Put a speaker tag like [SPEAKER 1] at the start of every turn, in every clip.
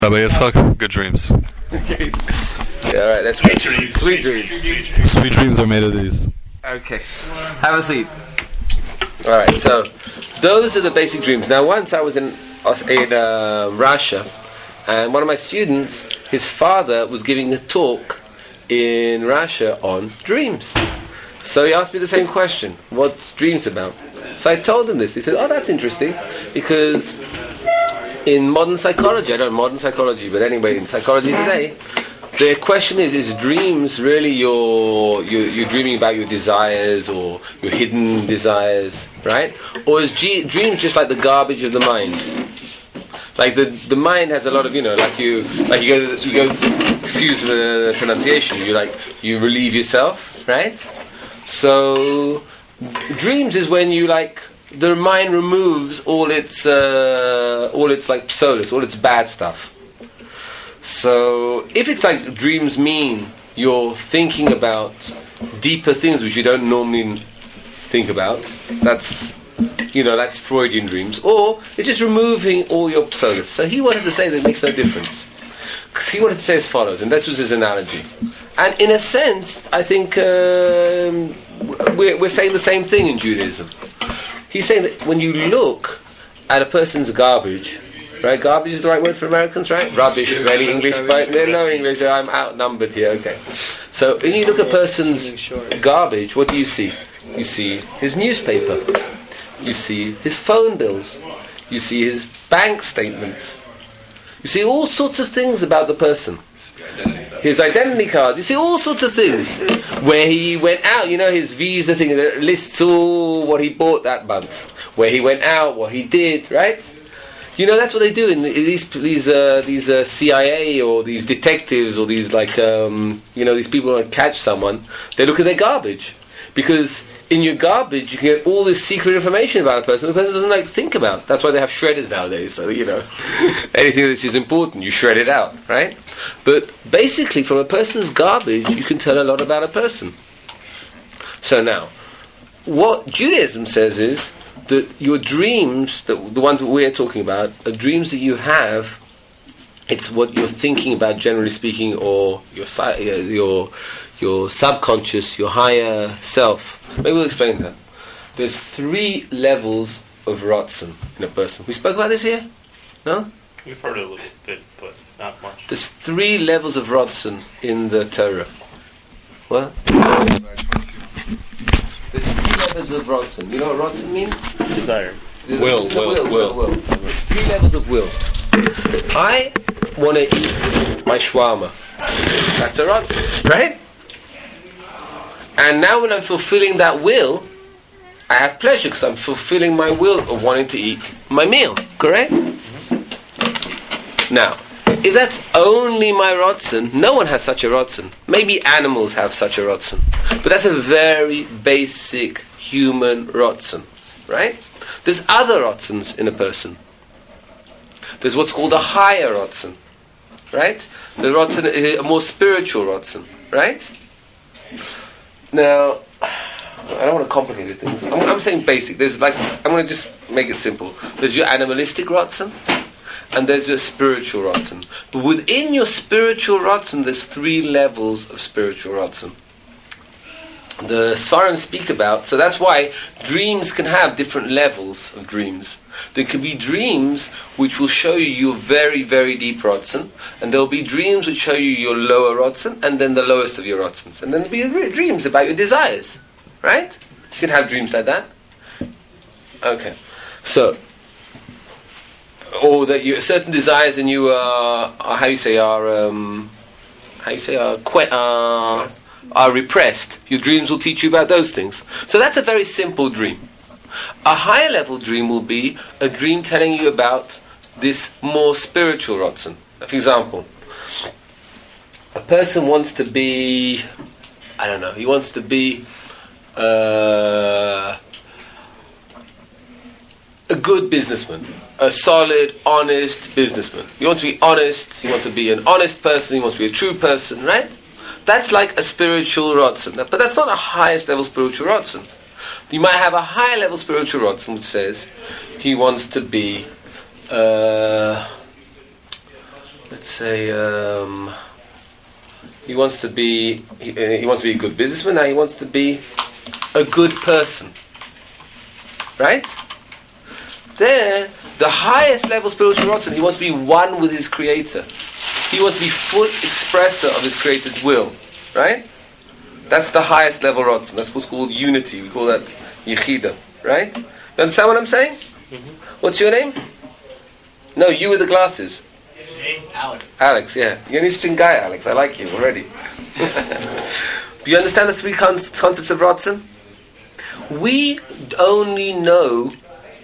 [SPEAKER 1] Rabbi Yitzchak, good dreams.
[SPEAKER 2] Okay. Yeah, alright, let's go. Sweet dreams.
[SPEAKER 1] Sweet dreams are made of these.
[SPEAKER 2] Okay. Have a seat. Alright, so those are the basic dreams. Now, once I was in Russia, and one of my students, his father was giving a talk in Russia on dreams. So he asked me the same question: what's dreams about? So I told him this. He said, "Oh, that's interesting, because in modern psychology, I don't know modern psychology, but anyway, in psychology today, the question is dreams really you're dreaming about your desires or your hidden desires, right? Or is dreams just like the garbage of the mind? Like the mind has a lot of, like you go, excuse the pronunciation, you relieve yourself, right? So dreams is when the mind removes all its like psolis, all its bad stuff. So if it's like dreams mean you're thinking about deeper things which you don't normally think about, that's Freudian dreams. Or it's just removing all your psolis. So he wanted to say that it makes no difference, because he wanted to say as follows, and this was his analogy. And in a sense, I think we're saying the same thing in Judaism. He's saying that when you look at a person's garbage, right? Garbage is the right word for Americans, right? Rubbish, any English? Right? No English, so I'm outnumbered here, okay. So when you look at a person's garbage, what do you see? You see his newspaper. You see his phone bills. You see his bank statements. You see all sorts of things about the person. His identity cards. You see all sorts of things. Where he went out, his visa thing that lists all what he bought that month. Where he went out, what he did, right? That's what they do in these CIA or these detectives or these these people who catch someone. They look at their garbage, because in your garbage you can get all this secret information about a person the person doesn't think about. That's why they have shredders nowadays. So anything that is important, you shred it out, right? But basically, from a person's garbage, you can tell a lot about a person. So now, what Judaism says is that your dreams, the ones that we're talking about, are dreams that you have. It's what you're thinking about, generally speaking, or your subconscious, your higher self. Maybe we'll explain that. There's 3 levels of Ratzon in a person. We spoke about this here? No?
[SPEAKER 3] We've heard it a little bit, but not much.
[SPEAKER 2] There's 3 levels of Ratzon in the Torah. What? There's 3 levels of Ratzon. You know what Ratzon means?
[SPEAKER 3] Desire.
[SPEAKER 1] Will.
[SPEAKER 2] There's 3 levels of will. I want to eat my shawarma. That's a Ratzon, right? And now when I'm fulfilling that will, I have pleasure, because I'm fulfilling my will of wanting to eat my meal, correct? Now, if that's only my Ratzon, no one has such a Ratzon. Maybe animals have such a Ratzon. But that's a very basic human Ratzon, right? There's other Ratzons in a person. There's what's called a higher Ratzon, right? The Ratzon is a more spiritual Ratzon, right? Now, I don't want to complicate things. I'm saying basic. There's I'm going to just make it simple. There's your animalistic Ratzon, and there's your spiritual Ratzon. But within your spiritual Ratzon, there's 3 levels of spiritual Ratzon. The Sfarim speak about, so that's why dreams can have different levels of dreams. There can be dreams which will show you your very, very deep Ratzon, and there will be dreams which show you your lower Ratzon, and then the lowest of your Ratzons. And then there will be dreams about your desires, right? You can have dreams like that. Okay. So, or that you certain desires and you are repressed. Your dreams will teach you about those things. So that's a very simple dream. A higher level dream will be a dream telling you about this more spiritual Ratzon. For example, a person wants to be, he wants to be a good businessman, a solid, honest businessman. He wants to be honest, he wants to be an honest person, he wants to be a true person, right? That's like a spiritual Ratzon. But that's not a highest level spiritual Ratzon. You might have a higher level spiritual Ratzon which says he wants to be let's say he wants to be a good businessman. Now he wants to be a good person, right? There, the highest level spiritual rotzen, he wants to be one with his Creator. He wants to be full expresser of his Creator's will, right? That's the highest level rotzen. That's what's called unity. We call that yichida, right? You understand what I'm saying? Mm-hmm. What's your name? No, you with the glasses.
[SPEAKER 4] Alex.
[SPEAKER 2] Alex, yeah. You're an interesting guy, Alex. I like you already. Do you understand the three concepts of rotzen? We only know,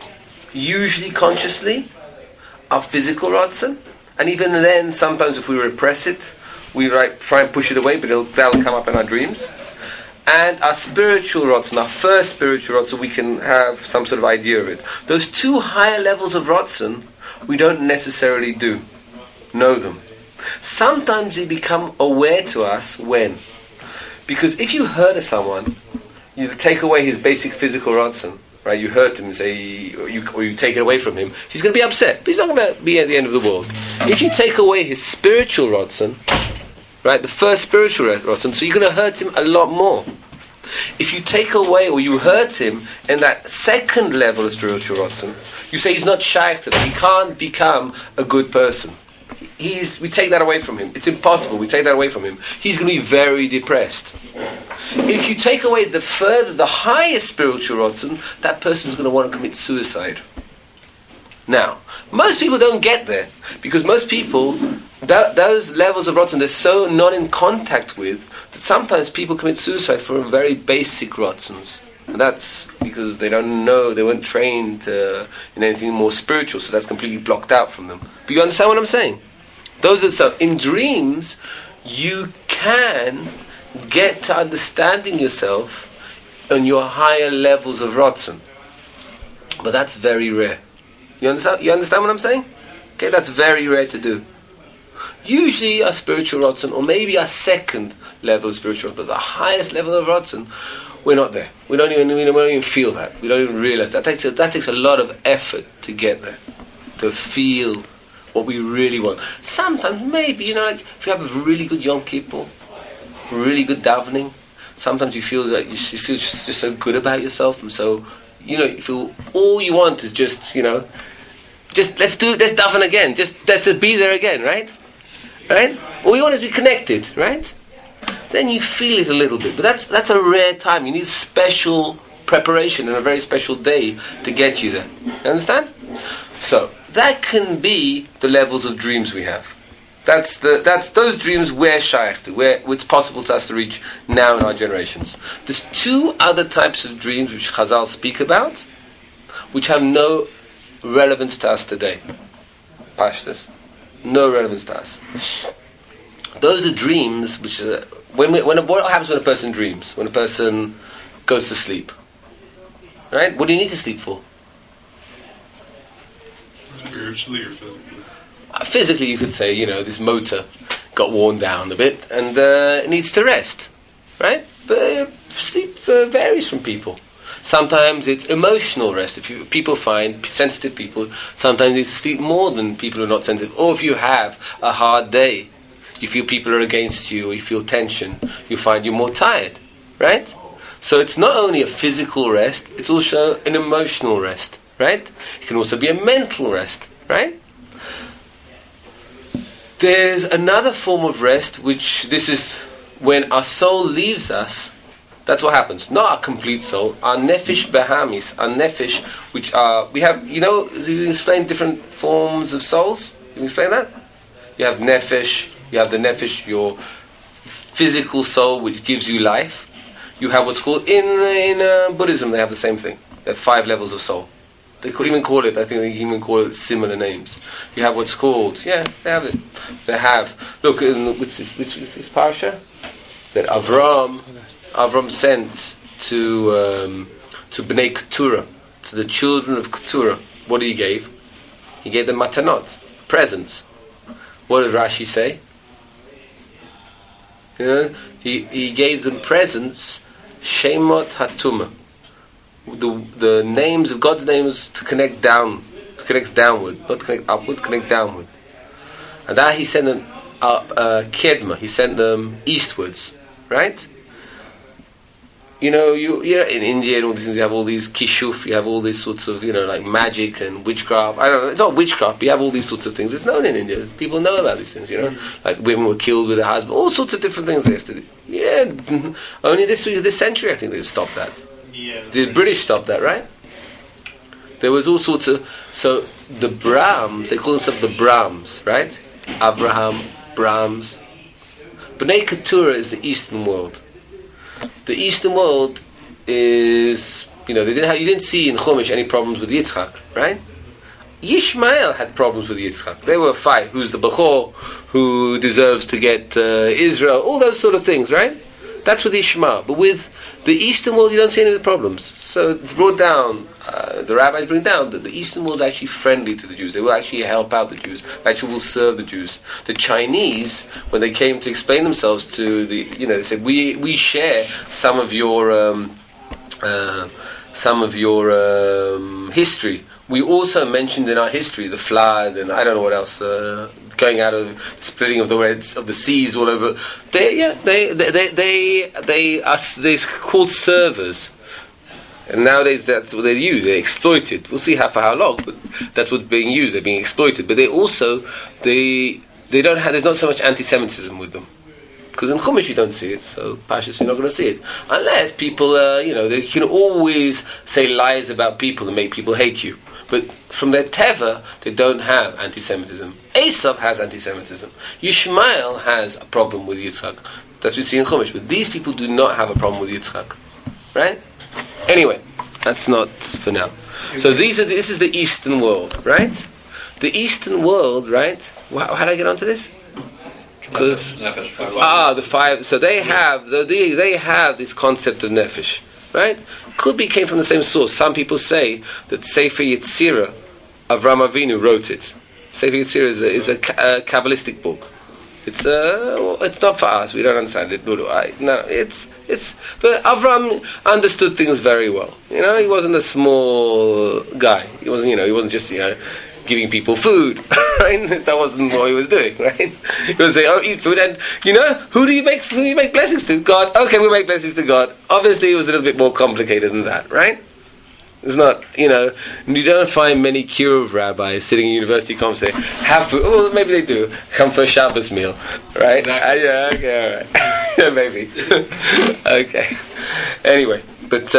[SPEAKER 2] usually consciously, our physical rotzen, and even then, sometimes if we repress it, we try and push it away, but that'll come up in our dreams. And our spiritual rotzen, our first spiritual rotzen, we can have some sort of idea of it. Those two higher levels of rotzen, we don't necessarily know them. Sometimes they become aware to us when. Because if you hurt someone, you take away his basic physical rotzen, right? You hurt him, say, or you take it away from him, he's going to be upset, but he's not going to be at the end of the world. If you take away his spiritual rotzen, right, the first spiritual rotzen, so you're going to hurt him a lot more. If you take away or you hurt him in that second level of spiritual rotzen, you say he's not shaykh to that. He can't become a good person. We take that away from him. It's impossible. We take that away from him. He's going to be very depressed. If you take away the highest spiritual rotzen, that person's going to want to commit suicide. Now, most people don't get there because most people, those levels of rotzen, they're so not in contact with that sometimes people commit suicide for very basic rotzens. And that's because they don't know, they weren't trained in anything more spiritual, so that's completely blocked out from them. But you understand what I'm saying? So in dreams, you can get to understanding yourself on your higher levels of rotzen. But that's very rare. You understand what I'm saying? Okay, that's very rare to do. Usually our spiritual rotzen, or maybe our second level of spiritual rotzen, but the highest level of rotzen, we're not there. We don't even feel that. We don't even realize that. That takes a lot of effort to get there, to feel what we really want. Sometimes, maybe, like if you have a really good Yom Kippur, really good davening, sometimes you feel that you feel just so good about yourself, and so you feel all you want is just let's daven again, let's be there again, right? All you want is to be connected, right? Then you feel it a little bit, but that's a rare time. You need special preparation and a very special day to get you there. You understand? So that can be the levels of dreams we have. That's those dreams we're shaykh to, where it's possible to us to reach now in our generations. There's two other types of dreams which Chazal speak about, which have no relevance to us today. Pashtas, no relevance to us. Those are dreams which what happens when a person dreams? When a person goes to sleep, right? What do you need to sleep for?
[SPEAKER 1] Spiritually or physically?
[SPEAKER 2] Physically, you could say, this motor got worn down a bit and it needs to rest, right? But sleep varies from people. Sometimes it's emotional rest. People find, sensitive people, sometimes need to sleep more than people who are not sensitive. Or if you have a hard day, you feel people are against you, or you feel tension, you find you're more tired, right? So it's not only a physical rest, it's also an emotional rest, right? It can also be a mental rest, right? There's another form of rest, which this is when our soul leaves us. That's what happens. Not our complete soul, our nefesh behamis, our nefesh, which are, we have, you explain different forms of souls? You explain that? You have nefesh, you have the nefesh, your physical soul, which gives you life. You have what's called, in Buddhism, they have the same thing. They have 5 levels of soul. They even call it, I think they even call it similar names. You have what's called, they have it. They have, look, which is Parsha? That Avram sent to Bnei Keturah, to the children of Keturah. What did he give? He gave them matanot, presents. What does Rashi say? He gave them presents, Shemot Hatuma. The names of God's names to connect downward, not connect upward, connect downward. and that he sent them up Kedma. He sent them eastwards, right? You know, in India and all these things, you have all these kishuf, you have all these sorts of, like magic and witchcraft. I don't know, it's not witchcraft, but you have all these sorts of things. It's known in India. People know about these things, Like women were killed with their husband, all sorts of different things they used to do. Yeah, only this century I think they stopped that.
[SPEAKER 1] Yeah.
[SPEAKER 2] The British stopped that, right? There was all sorts of... So, the Brahms, they call themselves the Brahms, right? Abraham, Brahms. B'nai Keturah is the Eastern world. The Eastern world is, you didn't see in Chumash any problems with Yitzchak, right? Yishmael had problems with Yitzchak. They were a fight. Who's the Bechor? Who deserves to get Israel? All those sort of things, right? That's with Ishmael. But with the Eastern world, you don't see any of the problems. So it's brought down, the rabbis bring down that the Eastern world is actually friendly to the Jews. They will actually help out the Jews. They actually will serve the Jews. The Chinese, when they came to explain themselves to they said, we share some of your history. We also mentioned in our history the flood and I don't know what else, going out of splitting of the seas all over. They're called servers, and nowadays that's what they use. They exploit it. We'll see for how long, but that's what's being used. They're being exploited, but they also they don't have. There's not so much anti-Semitism with them. Because in Chumash you don't see it, so Pashas you're not going to see it. Unless people, they can always say lies about people and make people hate you. But from their teva, they don't have anti-Semitism. Esav has anti-Semitism. Yishmael has a problem with Yitzchak. That's what we see in Chumash. But these people do not have a problem with Yitzchak. Right? Anyway, that's not for now. So this is the Eastern world, right? The Eastern world, right? How did I get onto this? Because the five. So they have this concept of nefesh, right? Came from the same source. Some people say that Sefer Yetzirah, Avraham Avinu wrote it. Sefer Yetzirah is a Kabbalistic book. It's not for us. We don't understand it. But Avraham understood things very well. He wasn't a small guy. He wasn't just giving people food, right? That wasn't what he was doing, right? He would say, eat food, and who do you make blessings to? God. Okay, we make blessings to God. Obviously, it was a little bit more complicated than that, right? It's not, you don't find many Kiruv rabbis sitting in university conference say, have food. Well, maybe they do. Come for a Shabbos meal, right?
[SPEAKER 1] Exactly.
[SPEAKER 2] Yeah, okay, all right. Yeah, maybe. Okay. Anyway, but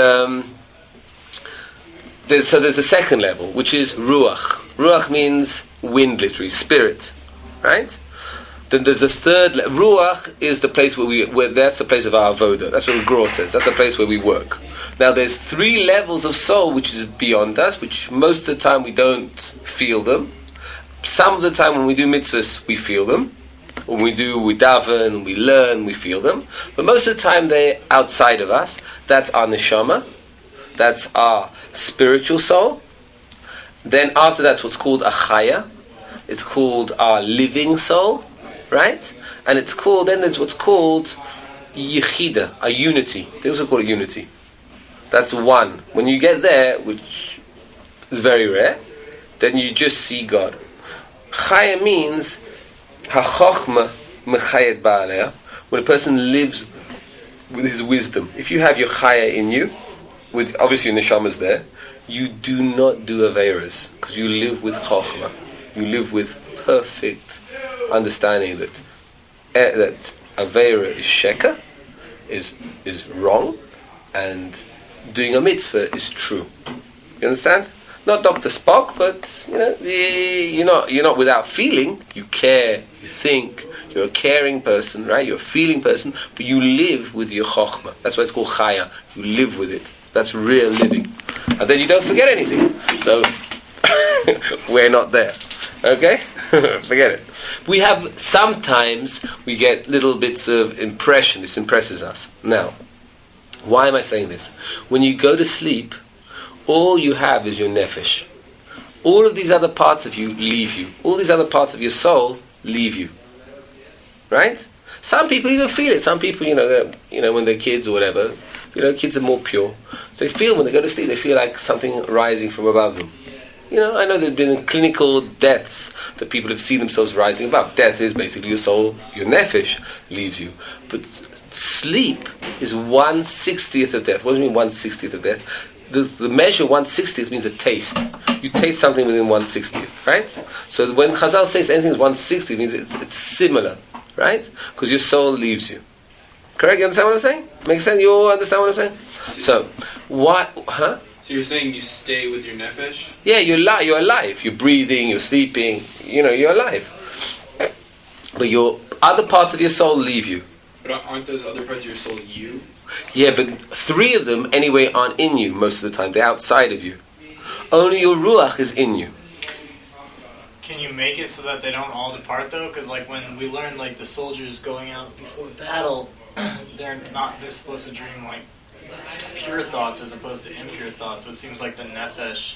[SPEAKER 2] there's a second level, which is Ruach. Ruach means wind, literally, spirit, right? Then there's a third level. Ruach is the place where that's the place of our avoda. That's what the Gra says. That's the place where we work. Now there's 3 levels of soul which is beyond us, which most of the time we don't feel them. Some of the time when we do mitzvahs, we feel them. When we daven, we learn, we feel them. But most of the time they're outside of us. That's our neshama. That's our spiritual soul. Then after that's what's called a chaya. It's called our living soul, right? And then there's what's called yichida, a unity. They also call it unity. That's one. When you get there, which is very rare, then you just see God. Chaya means ha-chochma mechayet ba'aleha, when a person lives with his wisdom. If you have your chaya in you, with obviously your neshama's there, you do not do aveiros because you live with chochma. You live with perfect understanding that aveira is sheker, is wrong, and doing a mitzvah is true. You understand? Not Dr. Spock, but you're not without feeling. You care, you think, you're a caring person, right? You're a feeling person, but you live with your chochma. That's why it's called chaya. You live with it. That's real living. And then you don't forget anything. So, we're not there. Okay? Forget it. Sometimes we get little bits of impression. This impresses us. Now, why am I saying this? When you go to sleep, all you have is your nefesh. All of these other parts of you leave you. All these other parts of your soul leave you. Right? Some people even feel it. Some people, when they're kids or whatever, kids are more pure. So they feel when they go to sleep, they feel like something rising from above them. You know, I know there have been clinical deaths that people have seen themselves rising above. Death is basically your soul, your nefesh leaves you. But sleep is 1/60th of death. What does it mean 1/60th of death? The measure 1/60th means a taste. You taste something within 1/60th, right? So when Chazal says anything is 1/60th, it means it's similar, right? Because your soul leaves you. Correct? You understand what I'm saying? Makes sense? You all understand what I'm saying? So, why? Huh?
[SPEAKER 4] So you're saying you stay with your nefesh?
[SPEAKER 2] Yeah, you're alive. You're breathing, you're sleeping, you're alive. But your other parts of your soul leave you.
[SPEAKER 4] But aren't those other parts of your soul you?
[SPEAKER 2] Yeah, but 3 of them, anyway, aren't in you most of the time. They're outside of you. Only your ruach is in you.
[SPEAKER 5] Can you make it so that they don't all depart, though? Because, like, when we learn, like, the soldiers going out before battle, they're supposed to dream, like, pure thoughts as opposed to impure thoughts. So it seems like the nefesh.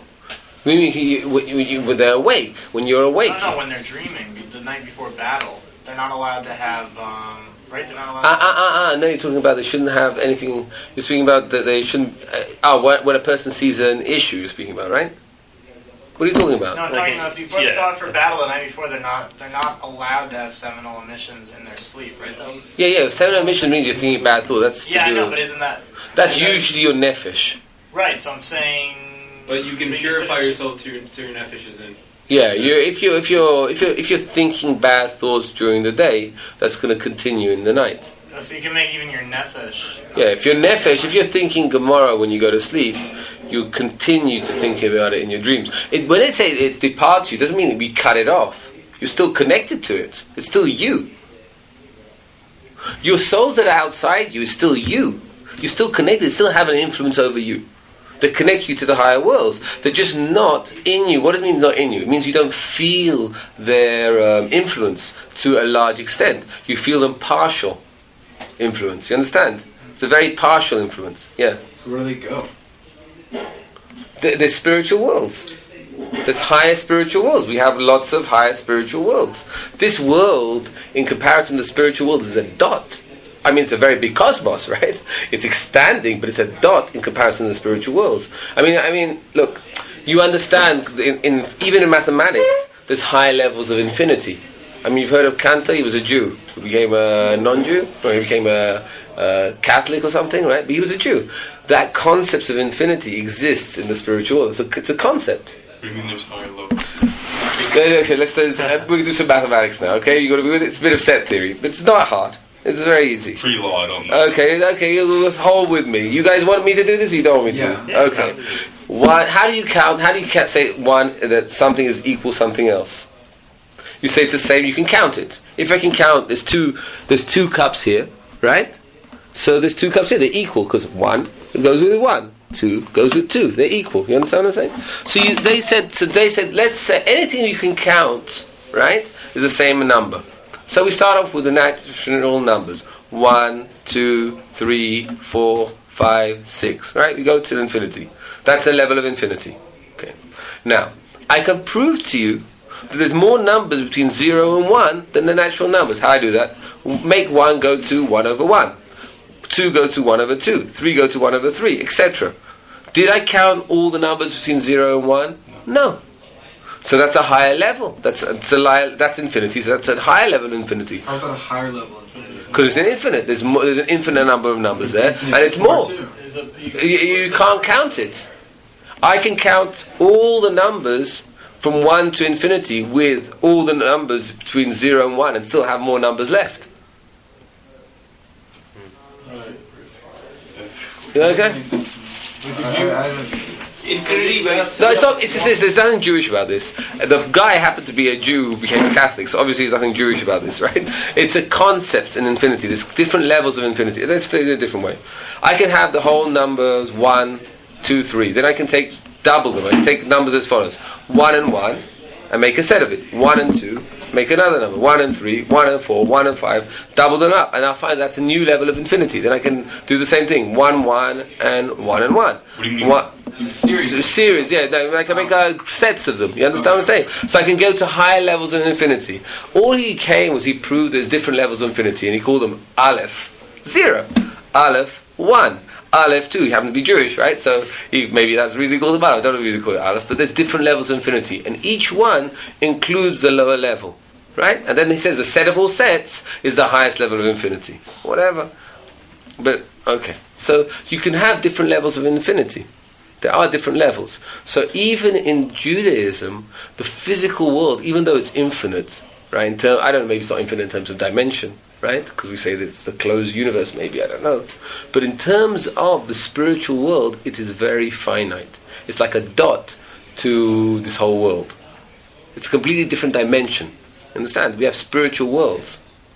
[SPEAKER 2] When they're awake, when you're awake.
[SPEAKER 5] No, when they're dreaming, the night before battle, they're not allowed to have, right? They're not allowed.
[SPEAKER 2] No, you're talking about they shouldn't have anything. You're speaking about that they shouldn't. When a person sees an issue, you're speaking about, right? What are you talking about?
[SPEAKER 5] No, I'm talking about before they go out for battle the night before. They're not allowed to have seminal emissions in their sleep, right? Though.
[SPEAKER 2] Yeah. Seminal emission means you're thinking bad thought. That's to do.
[SPEAKER 5] I know, but isn't that?
[SPEAKER 2] That's usually your nefesh.
[SPEAKER 5] Right. So I'm saying.
[SPEAKER 4] But you can purify yourself to your nefesh is in.
[SPEAKER 2] Yeah, if you're thinking bad thoughts during the day, that's going to continue in the night.
[SPEAKER 5] So you can make even your nefesh.
[SPEAKER 2] Yeah, if you're thinking Gemara when you go to sleep, you continue to think about it in your dreams. When they say it departs you, it doesn't mean that we cut it off. You're still connected to it. It's still you. Your souls that are outside you is still you. You're still connected. They still have an influence over you. They connect you to the higher worlds. They're just not in you. What does it mean not in you? It means you don't feel their influence to a large extent. You feel them partial influence. You understand? It's a very partial influence. Yeah.
[SPEAKER 1] So where do they go?
[SPEAKER 2] There's spiritual worlds. There's higher spiritual worlds. We have lots of higher spiritual worlds. This world, in comparison to the spiritual world, is a dot. I mean, it's a very big cosmos, right? It's expanding, but it's a dot in comparison to the spiritual worlds. I mean, look, you understand, even in mathematics, there's high levels of infinity. I mean, you've heard of Cantor. He was a Jew who became a non-Jew, or he became a Catholic or something, right? But he was a Jew. That concept of infinity exists in the spiritual world. It's a concept.
[SPEAKER 1] What do you mean there's higher levels?
[SPEAKER 2] Okay, we're going to do some mathematics now, okay? You've got to be with it. It's a bit of set theory, but it's not hard. It's very easy.
[SPEAKER 1] Pre-law, I don't know.
[SPEAKER 2] Okay, you'll hold with me. You guys want me to do this or you don't want me to do it?
[SPEAKER 5] Yeah.
[SPEAKER 2] Okay. How do you count? How do you say that something is equal something else? You say it's the same, you can count it. If I can count, there's two cups here, right? So there's 2 cups here, they're equal, because 1 goes with 1, 2 goes with 2, they're equal. You understand what I'm saying? So they said, let's say anything you can count, right, is the same number. So we start off with the natural numbers. 1, 2, 3, 4, 5, 6. Right? We go to infinity. That's a level of infinity. Okay. Now, I can prove to you that there's more numbers between 0 and 1 than the natural numbers. How I do that? Make 1 go to 1 over 1. 2 go to 1 over 2. 3 go to 1 over 3, etc. Did I count all the numbers between 0 and 1? No. So that's a higher level. That's infinity. So that's a higher level of infinity.
[SPEAKER 6] How is that a higher level of infinity?
[SPEAKER 2] Because it's an infinite. There's an infinite number of numbers there, and it's more. You can't count it. I can count all the numbers from 1 to infinity with all the numbers between 0 and 1, and still have more numbers left. You okay?
[SPEAKER 4] Infinity, but
[SPEAKER 2] No, it's not. There's nothing Jewish about this. The guy happened to be a Jew who became a Catholic, so obviously there's nothing Jewish about this, right? It's a concept in infinity. There's different levels of infinity. Let's do it in a different way. I can have the whole numbers 1, 2, 3. Then I can take double them. I can take numbers as follows: 1 and 1, and make a set of it. 1 and 2, make another number. 1 and 3, 1 and 4, 1 and 5. Double them up, and I'll find that's a new level of infinity. Then I can do the same thing: 1, 1, and 1 and 1.
[SPEAKER 1] What do you mean?
[SPEAKER 2] Series, yeah. No, I can make sets of them. You understand what I'm saying? So I can go to higher levels of infinity. All he came was he proved there's different levels of infinity, and he called them Aleph 0, Aleph 1, Aleph too. He happened to be Jewish, right? So maybe that's the reason he called it Aleph. I don't know the reason he called it Aleph. But there's different levels of infinity, and each one includes the lower level, right? And then he says the set of all sets is the highest level of infinity. Whatever. But okay, so you can have different levels of infinity. There are different levels. So even in Judaism, the physical world, even though it's infinite, right? I don't know, maybe it's not infinite in terms of dimension, right? Because we say that it's the closed universe, maybe, I don't know. But in terms of the spiritual world, it is very finite. It's like a dot to this whole world. It's a completely different dimension. Understand? We have spiritual worlds.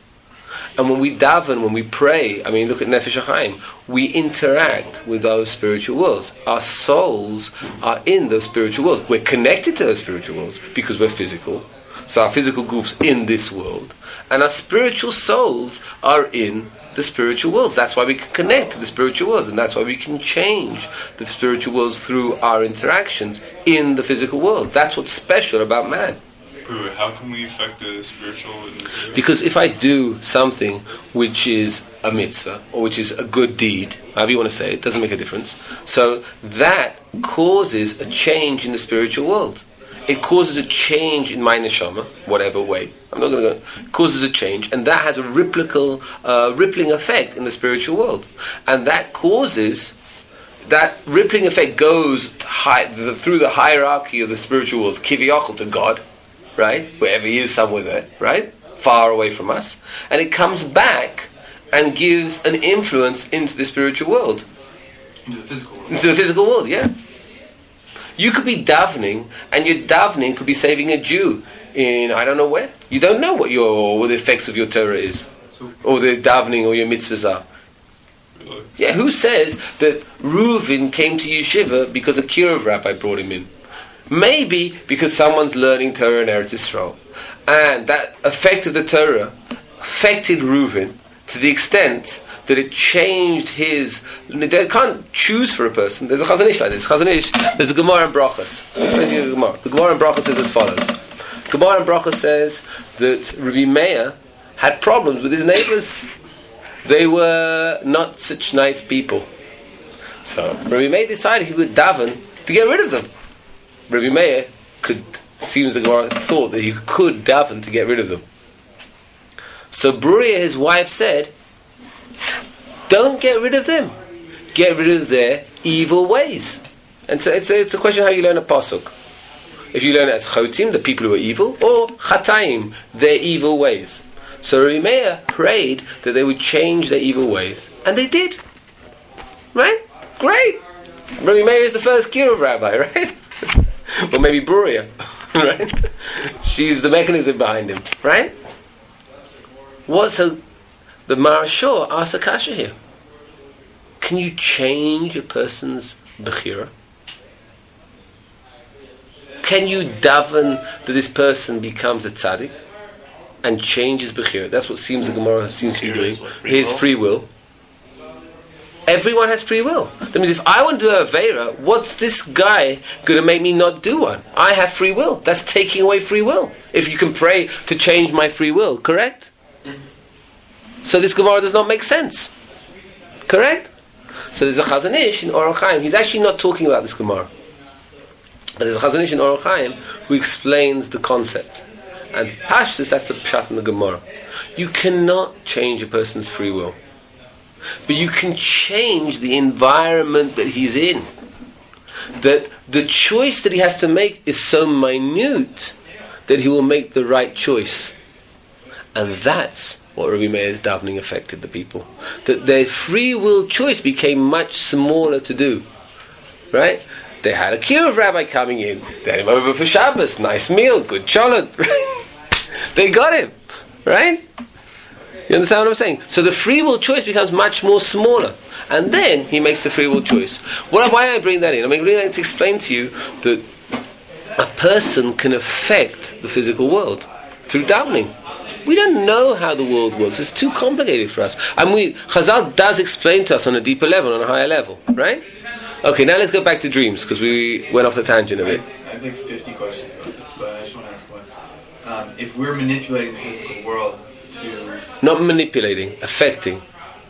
[SPEAKER 2] And when we daven, when we pray, I mean, look at Nefesh HaChaim, we interact with those spiritual worlds. Our souls are in those spiritual worlds. We're connected to those spiritual worlds because we're physical. So our physical group's in this world. And our spiritual souls are in the spiritual worlds. That's why we can connect to the spiritual worlds. And that's why we can change the spiritual worlds through our interactions in the physical world. That's what's special about man.
[SPEAKER 1] How can we affect the spiritual?
[SPEAKER 2] Because if I do something which is a mitzvah, or which is a good deed, however you want to say it, doesn't make a difference. So that causes a change in the spiritual world. It causes a change in my neshama, whatever way. I'm not going to go. It causes a change, and that has a rippling effect in the spiritual world. And that causes, that rippling effect goes through the hierarchy of the spiritual worlds, kiviyachol, to God, right? Wherever he is, somewhere there, right? Far away from us. And it comes back and gives an influence into the spiritual world.
[SPEAKER 1] Into the physical world.
[SPEAKER 2] Into the physical world, yeah. You could be davening, and your davening could be saving a Jew in I don't know where. You don't know what the effects of your Torah is. Or the davening or your mitzvahs are.
[SPEAKER 1] Really?
[SPEAKER 2] Yeah, who says that Reuven came to yeshiva because a Kiruv rabbi brought him in? Maybe because someone's learning Torah in Eretz Yisrael. And that effect of the Torah affected Reuven to the extent that it changed his... They can't choose for a person. There's a Chazon Ish like this. There's a Gemara in Brachos. The Gemara in Brachos says as follows. Gemara in Brachos says that Rabbi Meir had problems with his neighbors. They were not such nice people. So Rabbi Meir decided he would daven to get rid of them. Rabbi Meir seems the Gemara thought that he could daven to get rid of them. So Bruria, his wife, said, don't get rid of them. Get rid of their evil ways. And so it's a question how you learn a pasuk. If you learn it as chotim, the people who are evil, or chataim, their evil ways. So Rabbi Meir prayed that they would change their evil ways, and they did. Right? Great. Rabbi Meir is the first Kiruv rabbi, right? Or maybe Bruria, right? She's the mechanism behind him, right? So the Marashor asks a kasha here. Can you change a person's bechira? Can you daven that this person becomes a tzaddik and changes bechira? That's what the Gemara seems to be doing. His free will. Everyone has free will. That means if I want to do a Aveira, what's this guy going to make me not do one? I have free will. That's taking away free will. If you can pray to change my free will, correct? Mm-hmm. So this Gemara does not make sense. Correct? So there's a Chazon Ish in Orach Chaim. He's actually not talking about this Gemara. But there's a Chazon Ish in Orach Chaim who explains the concept. And Pashtus, that's the pshat in the Gemara. You cannot change a person's free will. But you can change the environment that he's in. That the choice that he has to make is so minute that he will make the right choice. And that's what Rabbi Meir's davening affected the people. That their free will choice became much smaller to do. Right? They had a Kiruv rabbi coming in. They had him over for Shabbos. Nice meal, good cholent. Right? They got him. Right? You understand what I'm saying? So the free will choice becomes much more smaller. And then he makes the free will choice. Why do I bring that in? I bring that in to explain to you that a person can affect the physical world through davening. We don't know how the world works. It's too complicated for us. And Chazal does explain to us on a deeper level, on a higher level. Right? Okay, now let's go back to dreams, because we went off the tangent a bit.
[SPEAKER 6] I have like 50 questions about this, but I just want to ask one. If we're manipulating the physical world to...
[SPEAKER 2] Not manipulating, affecting.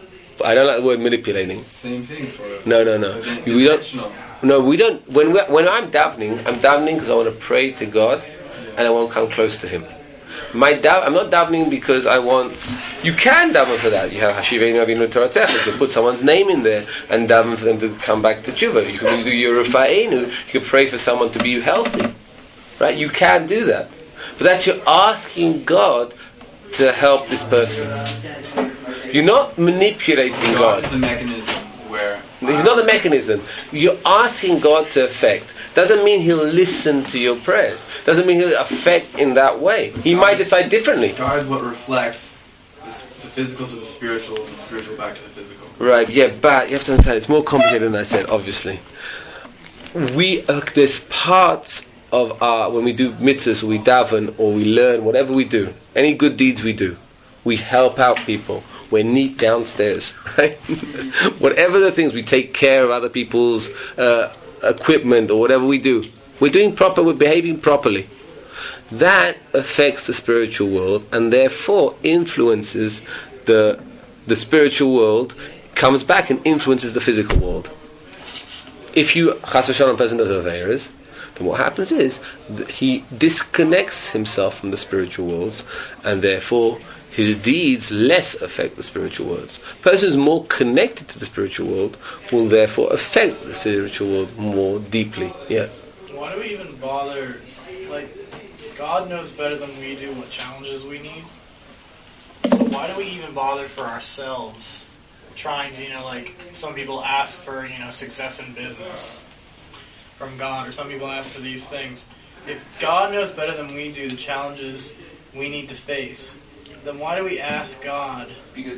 [SPEAKER 2] I don't like the word manipulating.
[SPEAKER 6] Same thing, sort of.
[SPEAKER 2] No.
[SPEAKER 6] It's
[SPEAKER 2] We don't.
[SPEAKER 6] intentional.
[SPEAKER 2] No, we don't. When I'm davening because I want to pray to God, and I want to come close to Him. I'm not davening because I want. You can daven for that. You have Hashiveinu Avinu Toratech. You can put someone's name in there and daven for them to come back to tshuva. You can do Yerufa'enu. You can pray for someone to be healthy, right? You can do that, but that's you're asking God to help this person. You're not manipulating
[SPEAKER 6] God
[SPEAKER 2] God.
[SPEAKER 6] is the mechanism where.
[SPEAKER 2] He's not the mechanism. You're asking God to affect. Doesn't mean He'll listen to your prayers. Doesn't mean He'll affect in that way. He might decide differently.
[SPEAKER 6] God is what reflects the physical to the spiritual, and the spiritual back to the physical.
[SPEAKER 2] Right, yeah, but you have to understand, it's more complicated than I said, obviously. There's parts of when we do mitzvahs, or we daven, or we learn, whatever we do, any good deeds we do, we help out people. We're neat downstairs, right? Whatever the things, we take care of other people's equipment or whatever we do. We're doing proper, we're behaving properly. That affects the spiritual world and therefore influences the spiritual world, comes back and influences the physical world. If you, chas v'shalom, person does averos, then what happens is that he disconnects himself from the spiritual worlds and therefore his deeds less affect the spiritual world. A person who's more connected to the spiritual world will therefore affect the spiritual world more deeply. Yeah.
[SPEAKER 5] Why do we even bother? Like, God knows better than we do what challenges we need. So why do we even bother for ourselves? Trying to, like some people ask for, success in business from God, or some people ask for these things. If God knows better than we do the challenges we need to face, then why do we ask God?
[SPEAKER 6] Because.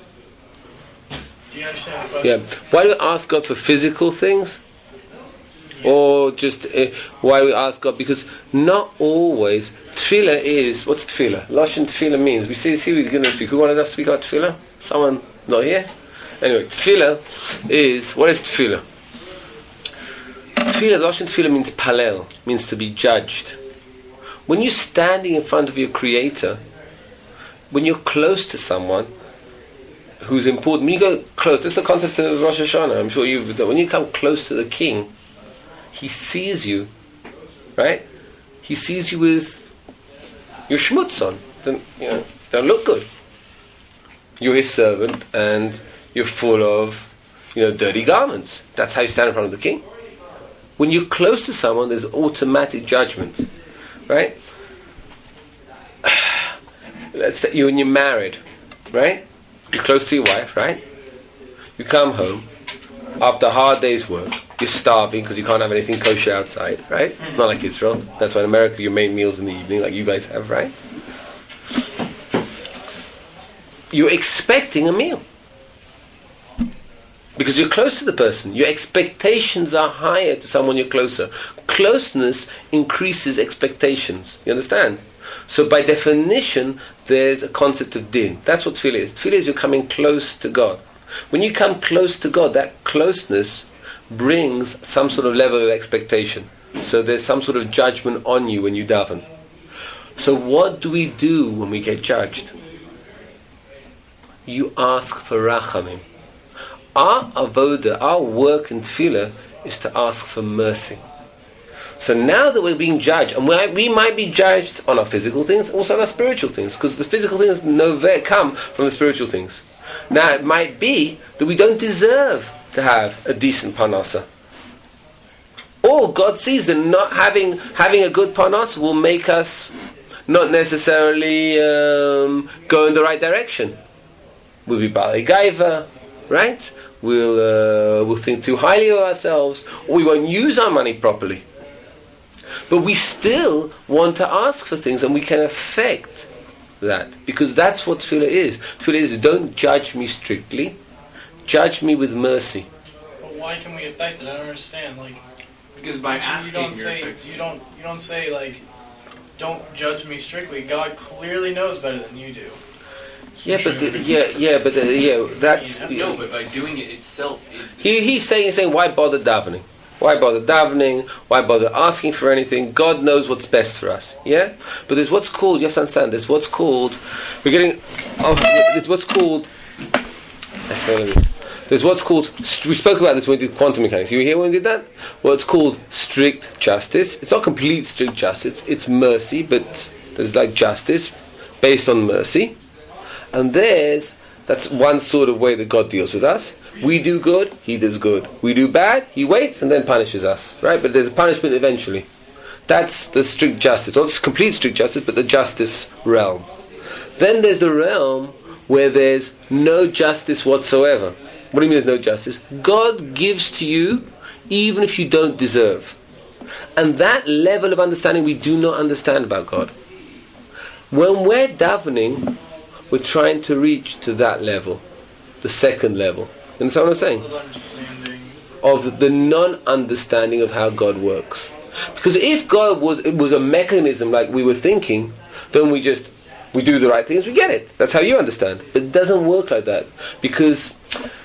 [SPEAKER 5] Do you understand the question?
[SPEAKER 2] Yeah. Why do we ask God for physical things? Yeah. Or just why do we ask God? Because not always. Tefillah is, what's tefillah? Lashon tefillah means. We see who's going to speak. Who wanted us to speak about tefillah? Someone not here? Anyway, tefillah is, what is tefillah? Tefillah, Lashon tefillah means palel, means to be judged. When you're standing in front of your Creator, when you're close to someone who's important, when you go close, that's the concept of Rosh Hashanah, I'm sure you've done. When you come close to the king, he sees you, right? He sees you with your shmutz on. Don't look good. You're his servant and you're full of, dirty garments. That's how you stand in front of the king. When you're close to someone, there's automatic judgment, right? Let's say when you're married, right? You're close to your wife, right? You come home after a hard day's work. You're starving because you can't have anything kosher outside, right? Not like Israel. That's why in America you make meals in the evening, like you guys have, right? You're expecting a meal because you're close to the person. Your expectations are higher to someone you're closer. Closeness increases expectations. You understand? So by definition, there's a concept of din. That's what tefillah is. Tefillah is you're coming close to God. When you come close to God, that closeness brings some sort of level of expectation. So there's some sort of judgment on you when you daven. So what do we do when we get judged? You ask for rachamim. Our avoda, our work in tefillah, is to ask for mercy. So now that we're being judged, and we might be judged on our physical things, also on our spiritual things, because the physical things come from the spiritual things. Now it might be that we don't deserve to have a decent parnasa. Or God sees that not having a good parnasa will make us not necessarily go in the right direction. We'll be balei gaiva, right? We'll think too highly of ourselves, or we won't use our money properly. But we still want to ask for things, and we can affect that, because that's what tefillah is. Tefillah is, don't judge me strictly, judge me with mercy.
[SPEAKER 5] But why can we affect it? I don't understand.
[SPEAKER 4] Because by asking,
[SPEAKER 5] you don't say don't judge me strictly. God clearly knows better than you do.
[SPEAKER 2] Yeah, but that's
[SPEAKER 4] no. But by doing it itself is.
[SPEAKER 2] He's saying, why bother davening? Why bother davening? Why bother asking for anything? God knows what's best for us. Yeah? But there's what's called, you have to understand, there's what's called, there's what's called There's what's called, we spoke about this when we did quantum mechanics. You were here when we did that? What's called strict justice. It's not complete strict justice, it's mercy, but there's like justice based on mercy. And that's one sort of way that God deals with us. We do good, He does good. We do bad, He waits and then punishes us. Right? But there's a punishment eventually. That's the strict justice. Not complete strict justice, but the justice realm. Then there's the realm where there's no justice whatsoever. What do you mean there's no justice? God gives to you even if you don't deserve. And that level of understanding we do not understand about God. When we're davening, we're trying to reach to that level, the second level. You understand what I'm saying? Of the non-understanding of how God works. Because if God was a mechanism like we were thinking, then we do the right things, we get it. That's how you understand. But it doesn't work like that. Because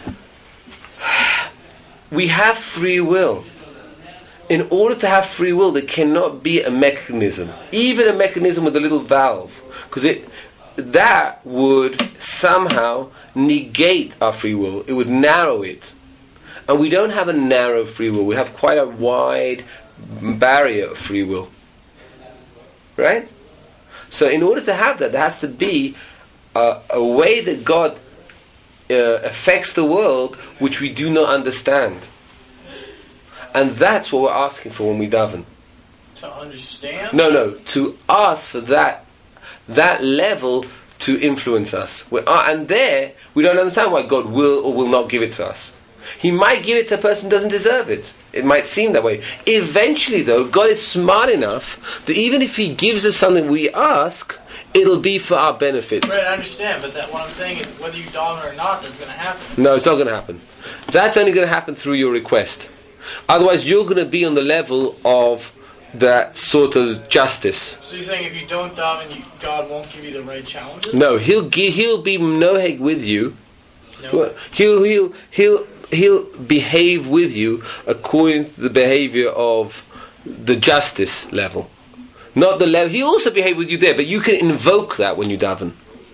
[SPEAKER 2] we have free will. In order to have free will, there cannot be a mechanism. Even a mechanism with a little valve. Because that would somehow negate our free will. It would narrow it. And we don't have a narrow free will. We have quite a wide barrier of free will. Right? So in order to have that, there has to be a way that God affects the world which we do not understand. And that's what we're asking for when we daven.
[SPEAKER 5] To understand?
[SPEAKER 2] No. To ask for that level to influence us. And there, we don't understand why God will or will not give it to us. He might give it to a person who doesn't deserve it. It might seem that way. Eventually, though, God is smart enough that even if He gives us something we ask, it'll be for our benefit.
[SPEAKER 5] Right, I understand, but what I'm saying is whether you daven or not, that's going to happen.
[SPEAKER 2] No, it's not going to happen. That's only going to happen through your request. Otherwise, you're going to be on the level of that sort of justice.
[SPEAKER 5] So you're saying if you don't daven, God won't give you the right challenges?
[SPEAKER 2] No, He'll be noheg with you.
[SPEAKER 5] No.
[SPEAKER 2] He'll behave with you according to the behavior of the justice level. Not the level. He'll also behave with you there, but you can invoke that when you daven.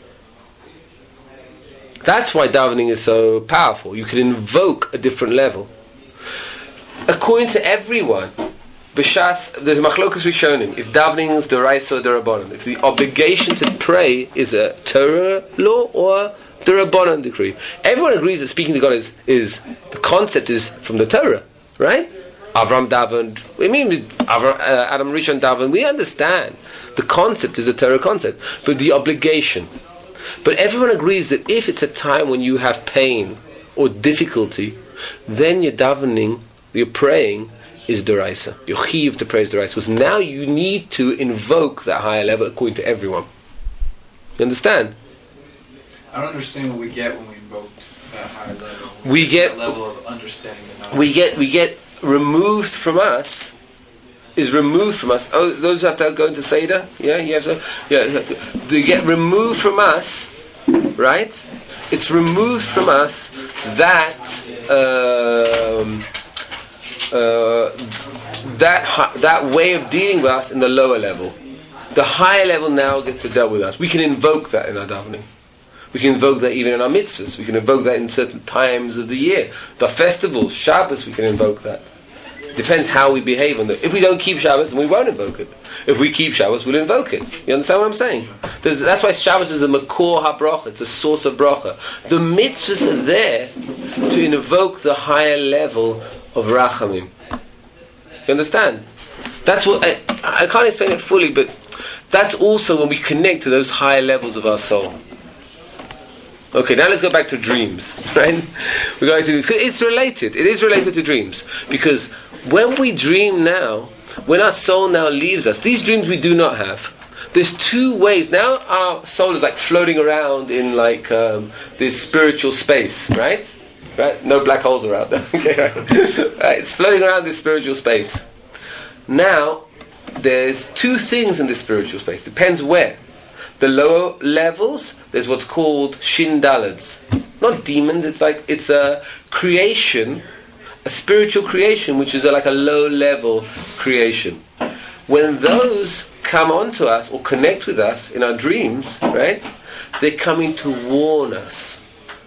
[SPEAKER 2] That's why davening is so powerful. You can invoke a different level. According to everyone, B'shas, there's machlokas rishonim, if davening is d'oraisa or d'rabbanan, if the obligation to pray is a Torah law or the Rabbanan decree. Everyone agrees that speaking to God is the concept is from the Torah, right? Avram davened. Adam Rishon davened. We understand the concept is a Torah concept, but the obligation. But everyone agrees that if it's a time when you have pain or difficulty, then your davening, your praying, is d'oraisa. Your chiv to pray is d'oraisa, because now you need to invoke that higher level according to everyone. You understand?
[SPEAKER 6] I don't understand what we get when we invoke that higher level.
[SPEAKER 2] We get
[SPEAKER 6] that level of understanding. And
[SPEAKER 2] we get removed from us. Is removed from us. Oh, those who have to go into Seder, yeah, you have to. Yeah, you have to. They get removed from us, right? It's removed from us that that way of dealing with us in the lower level. The higher level now gets to deal with us. We can invoke that in our davening. We can invoke that even in our mitzvahs. We can invoke that in certain times of the year. The festivals, Shabbos, we can invoke that. Depends how we behave on it. If we don't keep Shabbos, then we won't invoke it. If we keep Shabbos, we'll invoke it. You understand what I'm saying? That's why Shabbos is a makor ha-bracha. It's a source of bracha. The mitzvahs are there to invoke the higher level of rachamim. You understand? That's what I can't explain it fully, but that's also when we connect to those higher levels of our soul. Okay, now let's go back to dreams, right? We're going to dreams. It's related. It is related to dreams. Because when we dream now, when our soul now leaves us, these dreams we do not have. There's two ways. Now our soul is like floating around in like this spiritual space, right? Right? No black holes around there. Okay, right? It's floating around this spiritual space. Now, there's two things in this spiritual space. Depends where. The lower levels, there's what's called shindalads. Not demons, it's a creation, a spiritual creation, which is like a low level creation. When those come onto us or connect with us in our dreams, right, they're coming to warn us.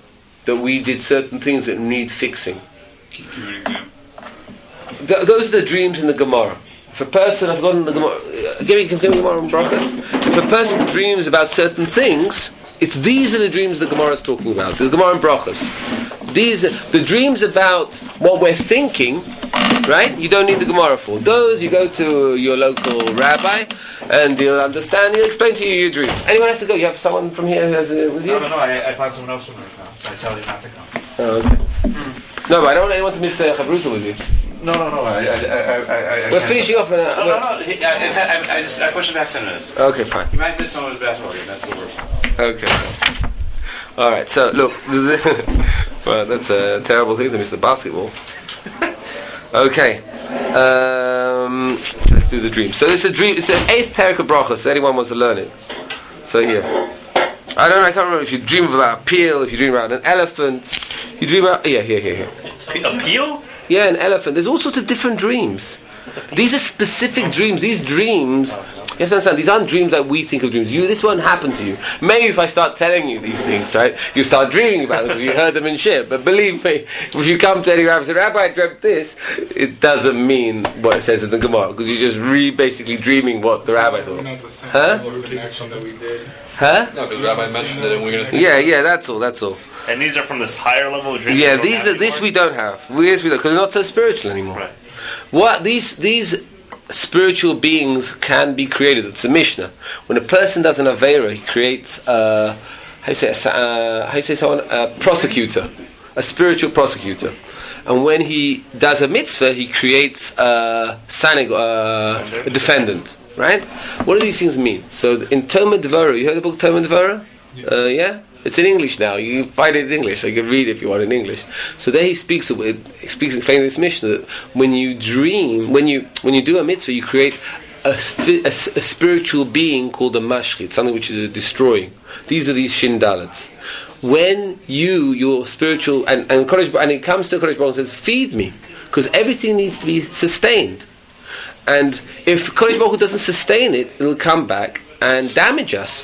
[SPEAKER 2] that we did certain things that need fixing.
[SPEAKER 1] Give me an example.
[SPEAKER 2] Those are the dreams in the Gemara. If a person, I've forgotten the Gemara, give me Gemara on Brachas. If a person dreams about certain things, these are the dreams the Gemara is talking about. The Gemara in Brachas. These are the dreams about what we're thinking, right? You don't need the Gemara for those. You go to your local rabbi, and he'll understand. He'll explain to you your dream. Anyone has to go? You have someone from here who has with you?
[SPEAKER 7] No. I find someone else from right now. So I tell you not to come.
[SPEAKER 2] Oh, okay. No, but I don't want anyone to miss Chavrusa with you.
[SPEAKER 7] No.
[SPEAKER 2] We're
[SPEAKER 7] can't
[SPEAKER 2] finishing off.
[SPEAKER 7] No. I pushed it back 10 minutes.
[SPEAKER 2] Okay, fine.
[SPEAKER 7] You might miss some of his basketball game. That's the worst.
[SPEAKER 2] Okay. All right. So look, well, that's a terrible thing to miss the basketball. Okay. Let's do the dream. So it's a dream. It's an 8th parak of brachos. So anyone wants to learn it? So here. I can't remember if you dream about a peel, if you dream about an elephant. You dream about here.
[SPEAKER 3] A peel?
[SPEAKER 2] Yeah, an elephant. There's all sorts of different dreams. These are specific dreams. These dreams, you have to understand, these aren't dreams that we think of dreams. This won't happen to you. Maybe if I start telling you these things, right, you start dreaming about them because you heard them in shir. But believe me, if you come to any rabbi and say, Rabbi, I dreamt this, it doesn't mean what it says in the Gemara, because you're just basically dreaming what the rabbi thought. Huh? Huh?
[SPEAKER 6] No, because Rabbi mentioned it and we're going to think.
[SPEAKER 2] Yeah, that's all.
[SPEAKER 3] And these are from this higher level of dreams?
[SPEAKER 2] Yeah, this we don't have. Because we're not so spiritual anymore.
[SPEAKER 3] Right.
[SPEAKER 2] What these spiritual beings can be created. It's a Mishnah. When a person does an Aveira, he creates a prosecutor, a spiritual prosecutor. And when he does a mitzvah, he creates a defendant. Right? What do these things mean? So in Talmud Devorah, you heard the book Talmud Devorah? Yeah? It's in English now. You can find it in English. You can read it if you want in English. So there he explaining this Mishnah that when you dream, when you do a mitzvah, you create a spiritual being called a mashchit, something which is destroying. These are these shindalats. When your spiritual and it comes to Kodesh Baruch Hu and says, feed me, because everything needs to be sustained. And if Kodesh Baruch Hu doesn't sustain it, it'll come back and damage us.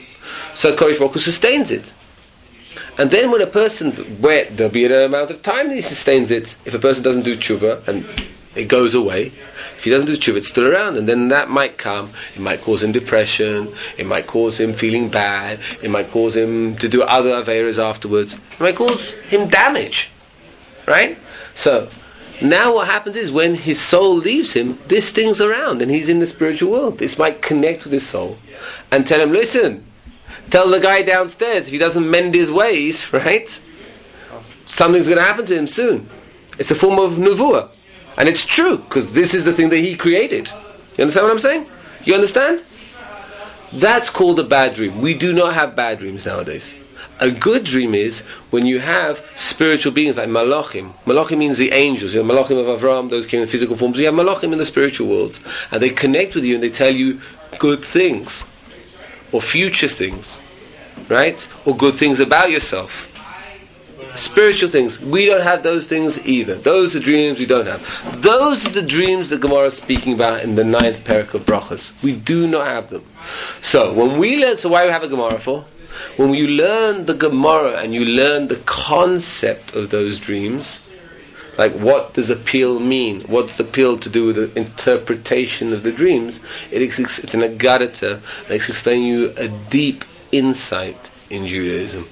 [SPEAKER 2] So Kodesh Baruch Hu sustains it. And then when a person, where there'll be an amount of time that he sustains it, if a person doesn't do tshuva and it goes away, if he doesn't do tshuva, it's still around, and then that might come, it might cause him depression, it might cause him feeling bad, it might cause him to do other aveiras afterwards, it might cause him damage. Right? So, now what happens is when his soul leaves him, this thing's around and he's in the spiritual world. This might connect with his soul and tell him, listen, tell the guy downstairs if he doesn't mend his ways, right? Something's going to happen to him soon. It's a form of nevuah. And it's true, because this is the thing that he created. You understand what I'm saying? You understand? That's called a bad dream. We do not have bad dreams nowadays. A good dream is when you have spiritual beings like malachim. Malachim means the angels. You have malachim of Avraham, those came in physical forms. You have malachim in the spiritual worlds. And they connect with you and they tell you good things. Or future things. Right? Or good things about yourself. Spiritual things. We don't have those things either. Those are dreams we don't have. Those are the dreams that Gemara is speaking about in the 9th parak of Brachos. We do not have them. So, when we learn, so why do we have a Gemara for? When you learn the Gemara and you learn the concept of those dreams, like what does appeal mean? What does appeal to do with the interpretation of the dreams? It's an agadata, and it's explaining you a deep insight in Judaism.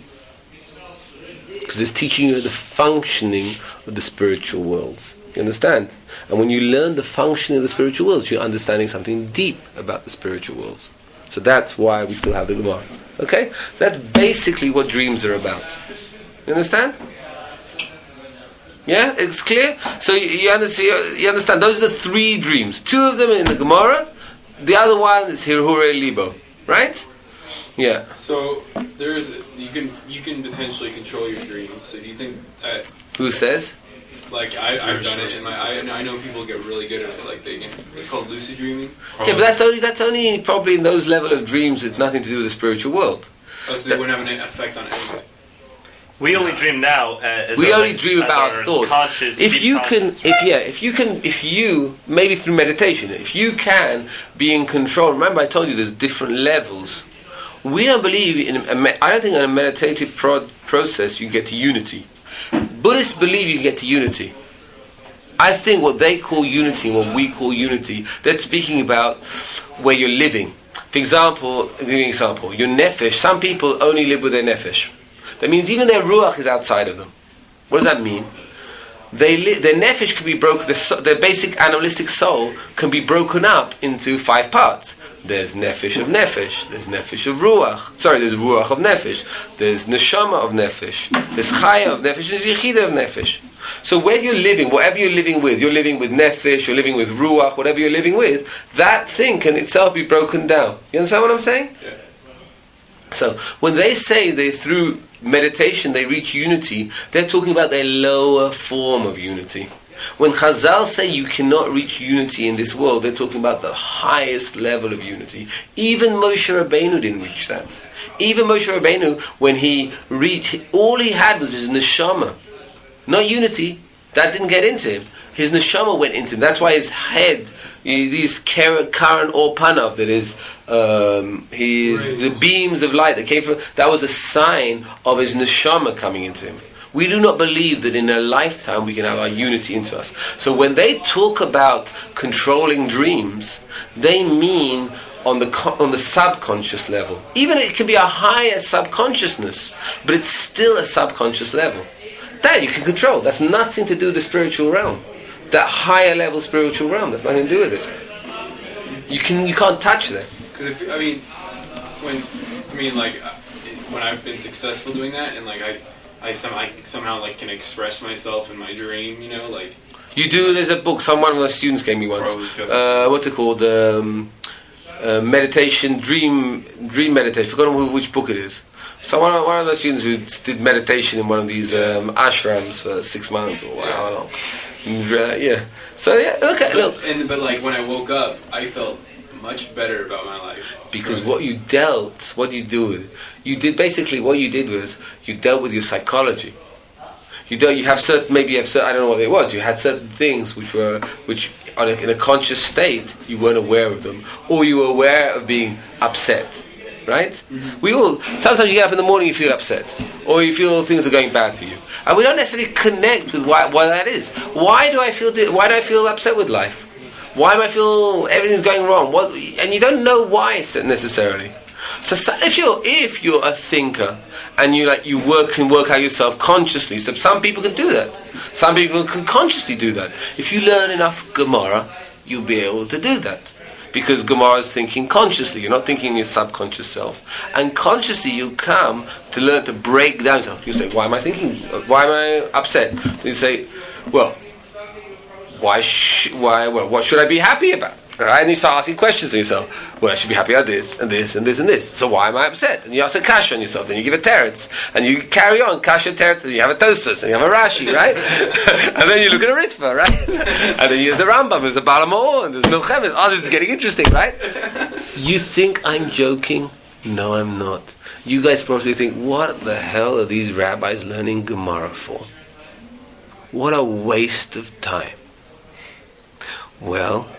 [SPEAKER 2] Because it's teaching you the functioning of the spiritual worlds. You understand? And when you learn the functioning of the spiritual worlds, you're understanding something deep about the spiritual worlds. So that's why we still have the Gemara. Okay? So that's basically what dreams are about. You understand? Yeah? It's clear? So you understand? Those are the 3 dreams. 2 of them are in the Gemara. The other one is Hirhure Libo. Right? Yeah.
[SPEAKER 4] So you can potentially control your dreams. So do you think that?
[SPEAKER 2] Who says?
[SPEAKER 4] Like I've done it. I know people get really good at it. Like it's called lucid dreaming.
[SPEAKER 2] Yeah, but that's only probably in those level of dreams. It's nothing to do with the spiritual world.
[SPEAKER 4] Oh, so they wouldn't have an effect on anything.
[SPEAKER 3] We only dream now.
[SPEAKER 2] We only dream about our thoughts. If you maybe through meditation, if you can be in control. Remember, I told you there's different levels We don't believe in. I don't think in a meditative process you get to unity. Buddhists believe you get to unity. I think what they call unity and what we call unity, they're speaking about where you're living. For example, I'll give you an example. Your nefesh. Some people only live with their nefesh. That means even their ruach is outside of them. What does that mean? Their nefesh can be broken. Their basic animalistic soul can be broken up into 5 parts. There's nefesh of nefesh. There's nefesh of ruach. There's ruach of nefesh. There's neshama of nefesh. There's chaya of nefesh. There's yichida of nefesh. So where you're living, whatever you're living with nefesh, you're living with ruach, whatever you're living with, that thing can itself be broken down. You understand what I'm saying?
[SPEAKER 4] Yeah.
[SPEAKER 2] So when they say they through meditation they reach unity, they're talking about their lower form of unity. When Chazal say you cannot reach unity in this world, they're talking about the highest level of unity. Even Moshe Rabbeinu didn't reach that. Even Moshe Rabbeinu, when he reached, all he had was his neshama. Not unity. That didn't get into him. His neshama went into him. That's why his head, these Karen or Panav, that is, the beams of light that came from, that was a sign of his neshama coming into him. We do not believe that in a lifetime we can have our unity into us. So when they talk about controlling dreams, they mean on the subconscious level. Even it can be a higher subconsciousness, but it's still a subconscious level. That you can control. That's nothing to do with the spiritual realm. That higher level spiritual realm. That's nothing to do with it. You can't touch that.
[SPEAKER 4] Because when I've been successful doing that, and like I somehow like can express myself in my dream, like.
[SPEAKER 2] You do. There's a book. One of my students gave me once. What's it called? Meditation, dream meditation. Forgotten which book it is. So one of the students who did meditation in one of these ashrams for 6 months or how long. Yeah. So yeah, look.
[SPEAKER 4] But like when I woke up, I felt much better about my life.
[SPEAKER 2] Because what you did what you did was you dealt with your psychology. You have certain, I don't know what it was. You had certain things which in a conscious state you weren't aware of them, or you were aware of being upset. Right? Mm-hmm. Sometimes you get up in the morning, you feel upset, or you feel things are going bad for you, and we don't necessarily connect with why that is. Why do I feel upset with life? Why do I feel everything's going wrong? And you don't know why necessarily. So if you're a thinker and you can work out yourself consciously, so some people can do that. Some people can consciously do that. If you learn enough Gemara, you'll be able to do that. Because Gemara is thinking consciously. You're not thinking in your subconscious self. And consciously you come to learn to break down yourself. You say, why am I thinking? Why am I upset? Then you say, well, what should I be happy about? Right? And you start asking questions of yourself. Well, I should be happy about this, and this, and this, and this. So why am I upset? And you ask a kasha on yourself. Then you give a teretz. And you carry on, kasha, teretz. And you have a Tosfos. And you have a Rashi, right? And then you look at a Ritva, right? And then there's a Rambam, there's a Baal HaMaor, and there's Milchemes. Oh, this is getting interesting, right? You think I'm joking? No, I'm not. You guys probably think, what the hell are these rabbis learning Gemara for? What a waste of time. Well,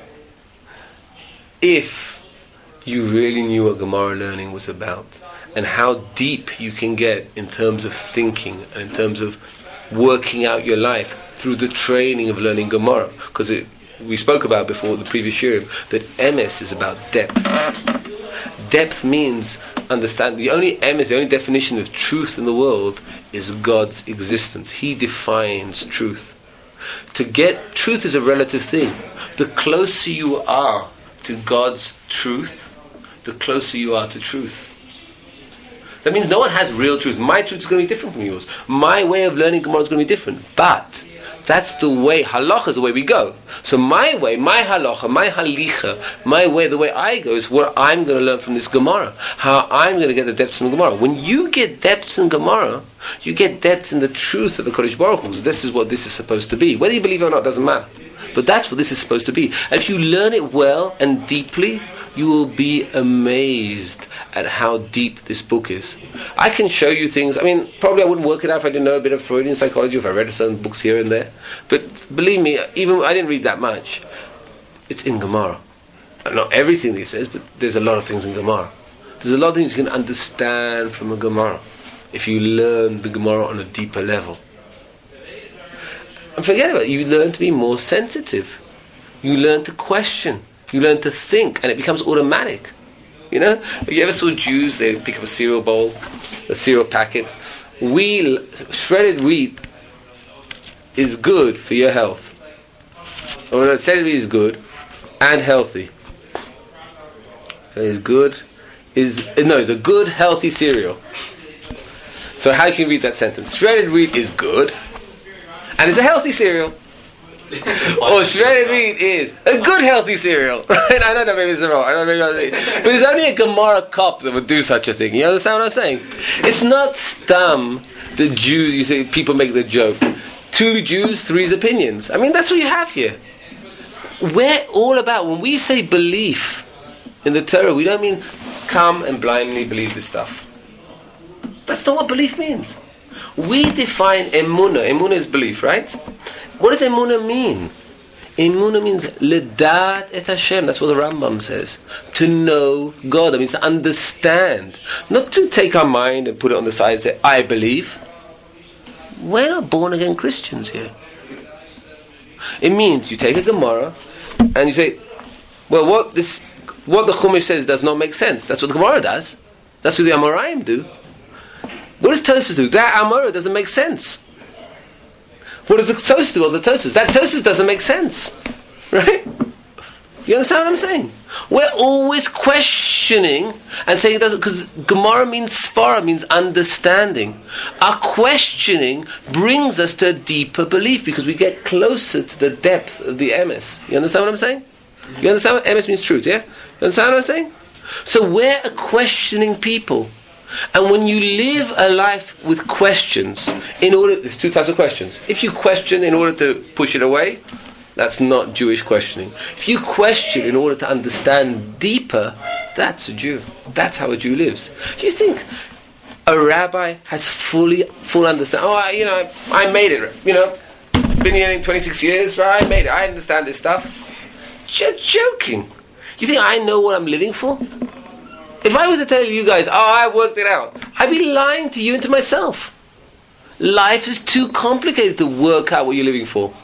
[SPEAKER 2] if you really knew what Gemara learning was about and how deep you can get in terms of thinking and in terms of working out your life through the training of learning Gemara, because we spoke about before the previous year that emes is about depth. Depth means understand. The only definition of truth in the world is God's existence. He defines truth. To get truth is a relative thing. The closer you are to God's truth, the closer you are to truth. That means no one has real truth. My truth is going to be different from yours. My way of learning Gemara is going to be different. But that's the way, halacha is the way we go. So my way, my halacha, my halicha, my way, the way I go is what I'm going to learn from this Gemara. How I'm going to get the depths in the Gemara. When you get depths in Gemara, you get depths in the truth of the Kodesh Baruch Hu. This is what this is supposed to be. Whether you believe it or not doesn't matter. But that's what this is supposed to be. And if you learn it well and deeply, you will be amazed at how deep this book is. I can show you things. I mean, probably I wouldn't work it out if I didn't know a bit of Freudian psychology, if I read some books here and there. But believe me, even I didn't read that much. It's in Gemara. Not everything he says, but there's a lot of things in Gemara. There's a lot of things you can understand from a Gemara if you learn the Gemara on a deeper level. And forget about it, you learn to be more sensitive. You learn to question. You learn to think, and it becomes automatic. You know? You ever saw Jews, they pick up a cereal bowl, a cereal packet. Shredded wheat is good for your health. Or shredded wheat is good and healthy. It's a good, healthy cereal. So how can you read that sentence? Shredded wheat is good, and it's a healthy cereal. Or shredded wheat is a good, healthy cereal. Right? I don't know, maybe it's wrong. But there's only a Gemara cop that would do such a thing. You understand what I'm saying? It's not stam the Jews. You say people make the joke. 2 Jews, 3's opinions. I mean, that's what you have here. We're all about, when we say belief in the Torah, we don't mean come and blindly believe this stuff. That's not what belief means. We define emunah. Emunah is belief, right? What does emunah mean? Emunah means ledat et Hashem. That's what the Rambam says. To know God. That means to understand. Not to take our mind and put it on the side and say, I believe. We're not born again Christians here. It means you take a Gemara and you say, well, what the Chumash says does not make sense. That's what the Gemara does. That's what the Amoraim do. What does Tosfos do? That Amora doesn't make sense. What does the Tosfos do on the Tosfos? That Tosfos doesn't make sense. Right? You understand what I'm saying? We're always questioning and saying it doesn't, because Gemara means Svara, means understanding. Our questioning brings us to a deeper belief because we get closer to the depth of the emes. You understand what I'm saying? You understand what emes means? Truth, yeah? You understand what I'm saying? So we're a questioning people. And when you live a life with questions, there's 2 types of questions. If you question in order to push it away, that's not Jewish questioning. If you question in order to understand deeper, that's a Jew. That's how a Jew lives. Do you think a rabbi has full understanding? I made it. Been here in 26 years, right? I made it. I understand this stuff. You're joking. You think I know what I'm living for? If I was to tell you guys, I worked it out, I'd be lying to you and to myself. Life is too complicated to work out what you're living for.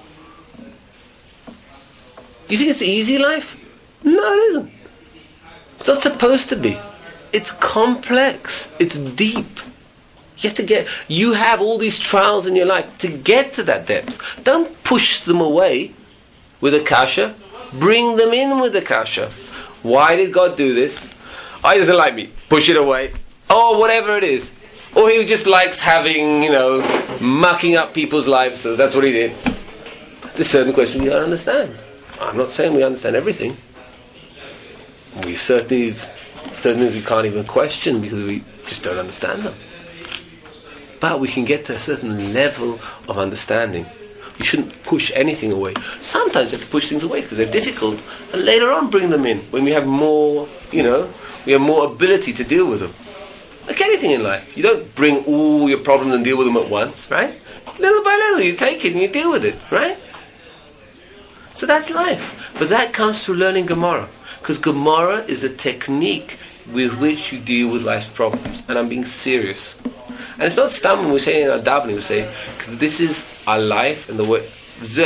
[SPEAKER 2] Do you think it's easy life? No, it isn't. It's not supposed to be. It's complex. It's deep. You have all these trials in your life to get to that depth. Don't push them away with a kasha. Bring them in with a kasha. Why did God do this? He doesn't like me. Push it away. Or whatever it is. Or he just likes having, mucking up people's lives, so that's what he did. There's certain questions you don't understand. I'm not saying we understand everything. We certainly we can't even question because we just don't understand them. But we can get to a certain level of understanding. You shouldn't push anything away. Sometimes you have to push things away because they're difficult, and later on bring them in when we have more, we have more ability to deal with them. Like anything in life, you don't bring all your problems and deal with them at once, right? Little by little, you take it and you deal with it, right? So that's life. But that comes through learning Gemara. Because Gemara is the technique with which you deal with life's problems. And I'm being serious. And it's not stam when we say in our davening, we say, because this is our life and the way. This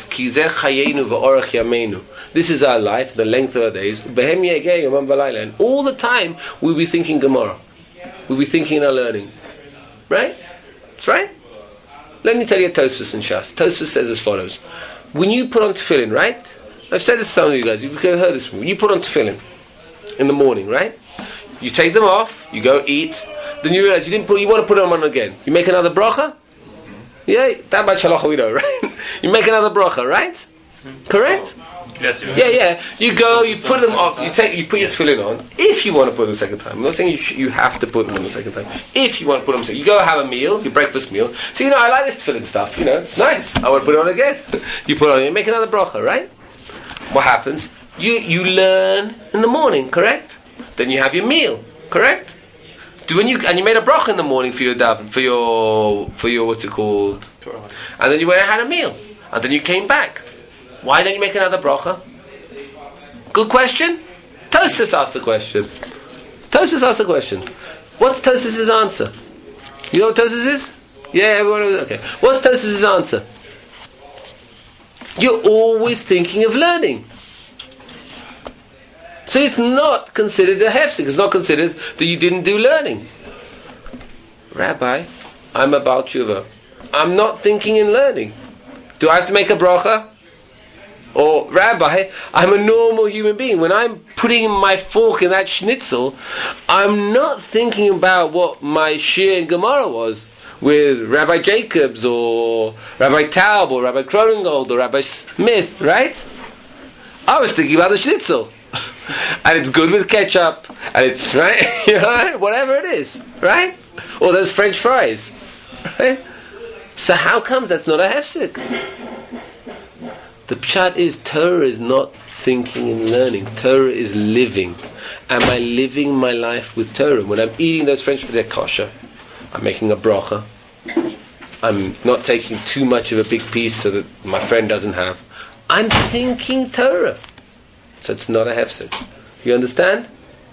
[SPEAKER 2] is our life, the length of our days. And all the time we'll be thinking Gemara. We'll be thinking in our learning. Right? That's right? Let me tell you a Tosfos in Shas. Tosfos says as follows. When you put on tefillin, right? I've said this to some of you guys. You've heard this from me. You put on tefillin in the morning, right? You take them off. You go eat. Then you realize you want to put them on again. You make another bracha. Yeah, that much halacha we know, right? You make another bracha, right? Correct?
[SPEAKER 3] Yes, you
[SPEAKER 2] Yeah. You go, you put them off, you put your tefillin on, if you want to put them the second time. I'm not saying you have to put them on the second time. If you want to put them second, you go have a meal, your breakfast meal. So, I like this tefillin stuff, it's nice. I want to put it on again. You put it on, you make another bracha, right? What happens? You learn in the morning, correct? Then you have your meal, correct? And you made a bracha in the morning for your daven, for your what's it called? And then you went and had a meal. And then you came back. Why don't you make another bracha? Good question. Tosfos asked the question. Tosfos asked a question. What's Tosfos' answer? You know what Tosfos is? Yeah, everyone knows. Okay. What's Tosfos' answer? You're always thinking of learning. So it's not considered a hefsek. It's not considered that you didn't do learning. Rabbi, I'm a Baal Tshuva. I'm not thinking in learning. Do I have to make a bracha? Or, Rabbi, I'm a normal human being. When I'm putting my fork in that schnitzel, I'm not thinking about what my shir in Gemara was with Rabbi Jacobs or Rabbi Taub or Rabbi Kronengold or Rabbi Smith, right? I was thinking about the schnitzel. And it's good with ketchup, and it's, right? You know, whatever it is, right? Or those French fries, right? So how comes that's not a hefsek? The pshat is Torah is not thinking and learning. Torah is living. Am I living my life with Torah? When I'm eating those French fries, they're kosher. I'm making a bracha. I'm not taking too much of a big piece so that my friend doesn't have. I'm thinking Torah. So it's not a hefsek. You understand?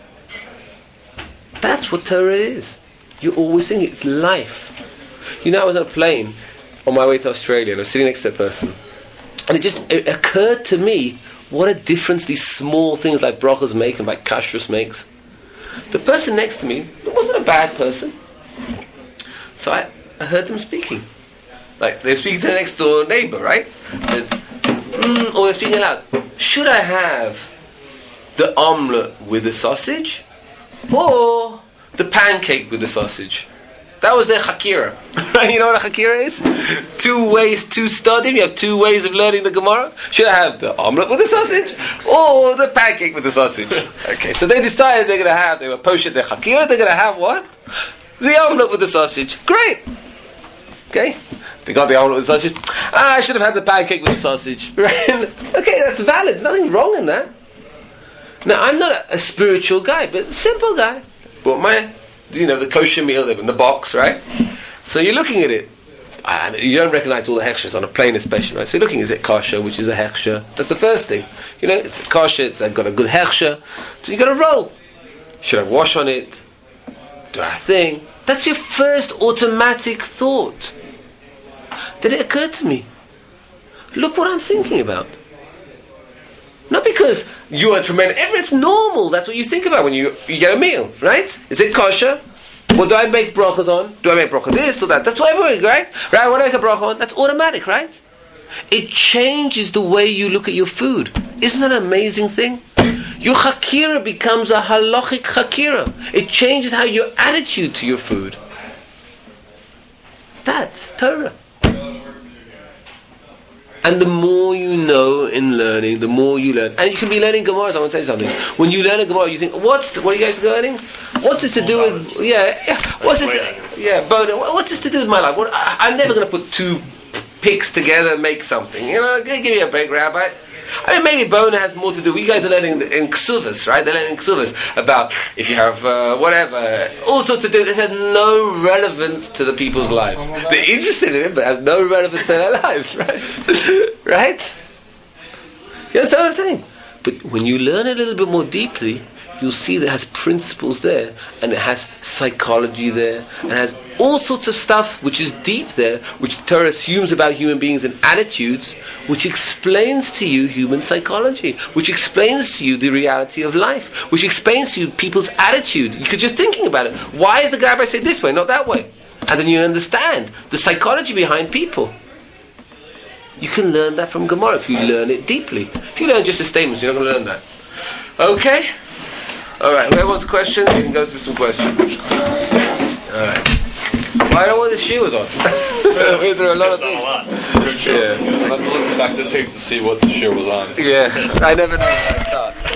[SPEAKER 2] That's what Torah is. You're always thinking. It's life. You know, I was on a plane on my way to Australia and I was sitting next to a person. And it occurred to me what a difference these small things like brachas make and like kashrus makes. The person next to me wasn't a bad person. So I heard them speaking. Like, they're speaking to the next door neighbor, right? Or they're speaking aloud. Should I have the omelette with the sausage? Or the pancake with the sausage? That was their chakira. You know what a chakira is? 2 ways to study. You have 2 ways of learning the Gemara. Should I have the omelette with the sausage? Or the pancake with the sausage? Okay, so they decided they were poshet their chakira, they're going to have what? The omelette with the sausage. Great. Okay? They got the omelette with the sausage. I should have had the pancake with the sausage. Right? Okay, that's valid. There's nothing wrong in that. Now, I'm not a spiritual guy, but a simple guy. Bought my, the kosher meal in the box, right? So you're looking at it. And you don't recognize all the hechshers on a plane especially, right? So you're looking, is it kosher, which is a hechsher? That's the first thing. It's kosher, it's got a good hechsher. So you got to roll. Should I wash on it? Do I think? That's your first automatic thought. Then it occurred to me, look what I'm thinking about. Not because you are tremendous. It's normal. That's what you think about when you get a meal, right? Is it kosher? What do I make brachas on? Do I make bracha this or that? That's what everyone, right? Right? What do I make a bracha on? That's automatic, right? It changes the way you look at your food. Isn't that an amazing thing? Your chakira becomes a halachic chakira. It changes how your attitude to your food. That's Torah. And the more you know in learning, the more you learn. And you can be learning Gemara. I want to tell you something. When you learn a Gemara, you think, what are you guys learning? What's this to do with... What's this... What's this to do with my life? I'm never going to put 2 picks together and make something. Give me a break, Rabbi. I mean, maybe Bona has more to do. You guys are learning in Ksuvas, right? They're learning Ksuvas about if you have whatever, all sorts of things. It has no relevance to the people's lives. They're interested in it, but it has no relevance to their lives, right? Right? You understand what I'm saying? But when you learn a little bit more deeply, you'll see that it has principles there, and it has psychology there, and it has all sorts of stuff which is deep there, which Torah assumes about human beings and attitudes, which explains to you human psychology, which explains to you the reality of life, which explains to you people's attitude. Because you're thinking about it. Why is the rabbi say this way, not that way? And then you understand the psychology behind people. You can learn that from Gemara if you learn it deeply. If you learn just the statements, you're not going to learn that. Okay? Alright, whoever wants questions, you can go through some questions. Alright. I don't know what the shoe was on. There are a lot of things.
[SPEAKER 1] I'll have to listen back to the tape to see what the shoe was on.
[SPEAKER 2] Yeah, I never know what I thought.